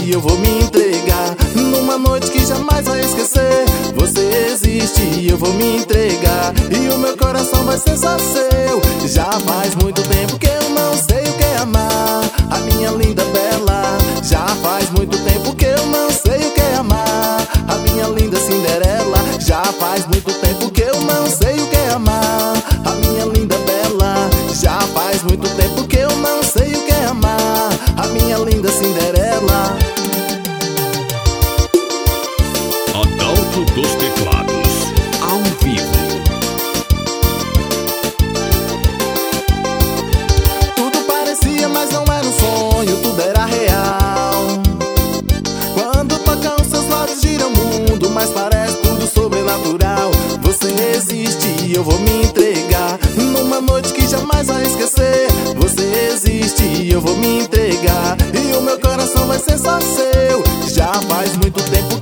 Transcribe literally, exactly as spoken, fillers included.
e eu vou me entregar. Numa noite que jamais vai esquecer, você existe e eu vou me entregar. E o meu coração vai ser só seu. Já faz muito tempo que eu não sei o que é amar, a minha linda bela. Já faz muito tempo que eu não sei o que é amar, a minha linda Cinderela. Já faz muito tempo que eu não sei o que é amar, a minha linda bela. Já faz muito tempo que eu não sei o que é amar, a minha linda Cinderela. Adalto dos Teclados, ao vivo. Tudo parecia, mas não era um sonho, tudo era real. Quando tocam seus lábios gira o mundo, mas parece tudo sobrenatural. Você existe e eu vou me entregar. Numa noite que jamais vai esquecer, você existe e eu vou me entregar. E o meu coração vai ser só seu. Já faz muito tempo